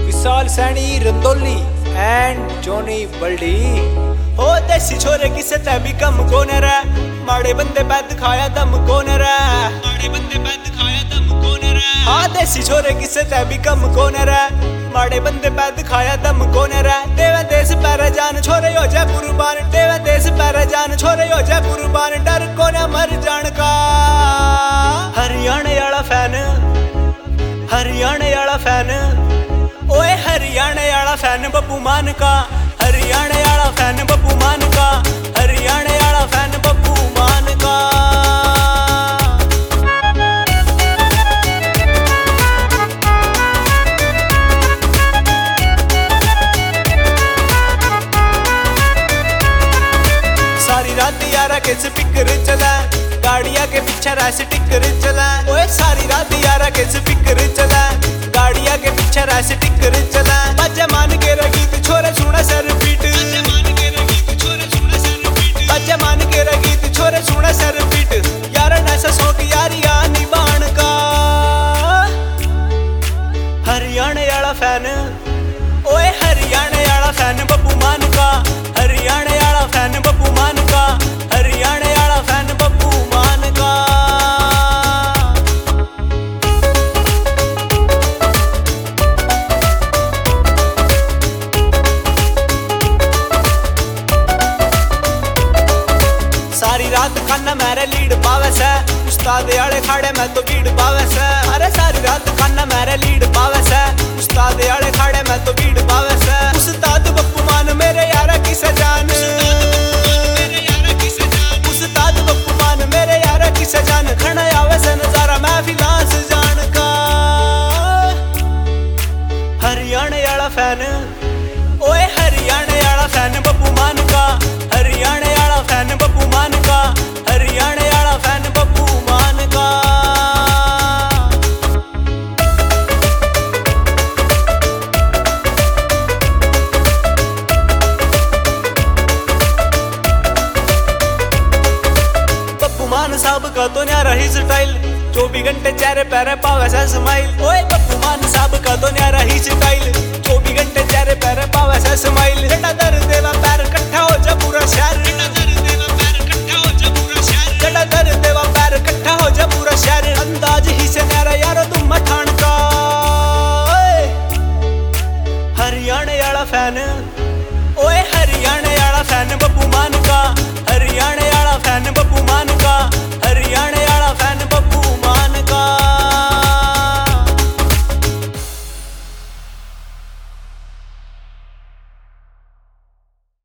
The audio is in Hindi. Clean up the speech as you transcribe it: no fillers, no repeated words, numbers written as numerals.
विशाल सैनी रंदोली एंड जॉनी बल्डी। ओ देसी छोरे किसे ते भी कम कौन रे, माड़े बंदे पे दिखाया दम कौन रे, माड़े बंदे पे दिखाया दम कौन रे। हाँ देसी छोरे किसे ते भी कम कौन रे, माड़े बंदे पे दिखाया दम कौन रे। देवे देश पैर जान छोरे हो जाए कुर्बान, देवे देश पैर जान छोरे हो जाए कुर्बान। डर कोने मर जान का हरियाणा वाला फैन, हरियाणा वाला फैन, ओए हरियाणा वाला फैन बब्बू मान का, हरियाणा वाला फैन बब्बू मान का, हरियाणा वाला फैन बब्बू मान का। सारी रात यारा के स्पीकर चला, गाड़िया के पीछे रैस टिकर चला। ओए सारी रात यारा के स्पीकर चला, गाड़िया के पीछे रैस टिकर चला। बजे मान के गीत छोरे सुना सर पीट, बजे मान के गीत छोरे सुना सर पीट, बजे मान के गीत छोरे सुना सर पीट। यार ऐसा शौक यारिया निभान का, हरियाणा वाला फैन, ओए हरियाणा वाला फैन बब्बू मान का, हरियाणा वाला फैन बब्बू मान का, हरियाणा वाला फैन बब्बू मान का। सारी रात खाना मेरे लीड पावे से, उस्ताद आले खाड़े में तो भीड़ पावे से। अरे सारी रात खाना मेरे लीड पावे से, उस्ताद आले खाड़े में तो भीड़ पावे से। उस्ताद बप्पू मान मेरे यारा की सजान, उस्ताद बप्पू मान मेरे यारा की सजान। खड़ा आवे से नजारा महफिलां सजान का, हरियाणा वाला फैन, ओए हरियाणा वाला फैन बब्बू मान का, हरियाणा वाला फैन बब्बू मान का, हरियाणा वाला फैन बब्बू मान का। बब्बू मान साहब का तो न्यारा ही स्टाइल, 24 घंटे चेहरे पैरे पावे से स्माइल। ओए बब्बू मान साहब का तो न्यारा ही स्टाइल, 24 घंटे चेहरे पैरे पावे से स्माइल। जटा दर देवा पैर इकट्ठा हो जा पूरा शहर, जटा दर देवा पैर इकट्ठा हो जा पूरा शहर, जटा दर देवा पैर इकट्ठा हो जा पूरा शहर। अंदाज ही से न्यारा यारो तुम मठान का, हरियाणा वाला फैन, ओए हरियाणा वाला फैन बब्बू मान का, हरियाणा वाला फैन बब्बू मान